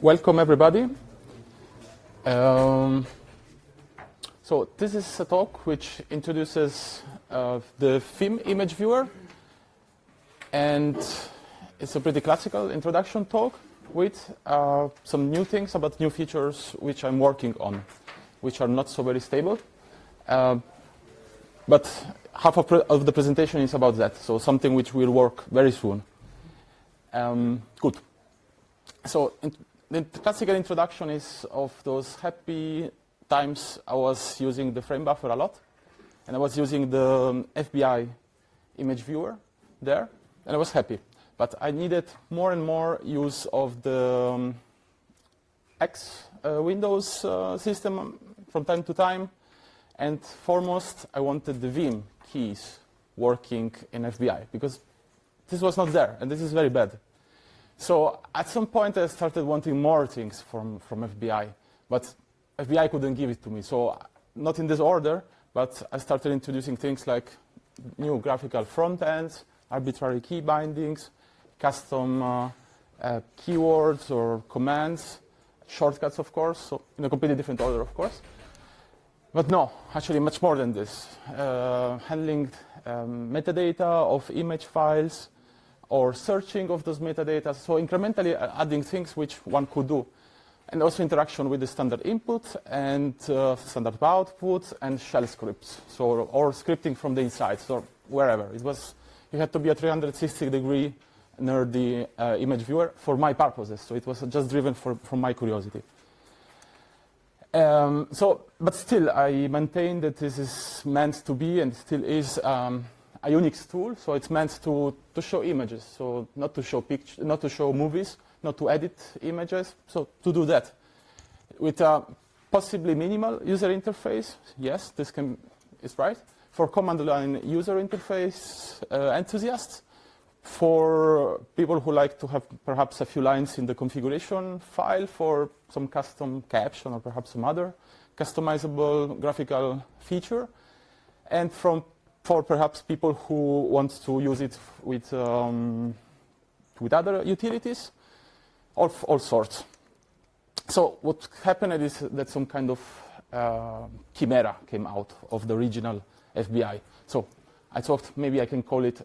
Welcome, everybody. So this is a talk which introduces the FIM image viewer, and it's a pretty classical introduction talk with some new things about new features which I'm working on, which are not so very stable. But half of the presentation is about that, so something which will work very soon. Good. So the classical introduction is of those happy times I was using the frame buffer a lot, and I was using the FBI image viewer there, and I was happy. But I needed more and more use of the X Windows system from time to time, and foremost, I wanted the Vim keys working in FBI, because this was not there, and this is very bad. So at some point, I started wanting more things from FBI, but FBI couldn't give it to me. So not in this order, but I started introducing things like new graphical front ends, arbitrary key bindings, custom keywords or commands, shortcuts, of course, so in a completely different order, of course. But no, actually much more than this. Handling metadata of image files, or searching of those metadata, so incrementally adding things which one could do. And also interaction with the standard input and standard output and shell scripts, so or scripting from the inside, so wherever. You had to be a 360-degree nerdy image viewer for my purposes, so it was just driven from my curiosity. But still, I maintain that this is meant to be and still is a Unix tool, so it's meant to show images, so not to show pictures, not to show movies, not to edit images, so to do that with a possibly minimal user interface. Yes, this is right for command line user interface enthusiasts, for people who like to have perhaps a few lines in the configuration file for some custom caption or perhaps some other customizable graphical feature, and for perhaps people who want to use it with other utilities of all sorts. So what happened is that some kind of chimera came out of the original FBI. So I thought maybe I can call it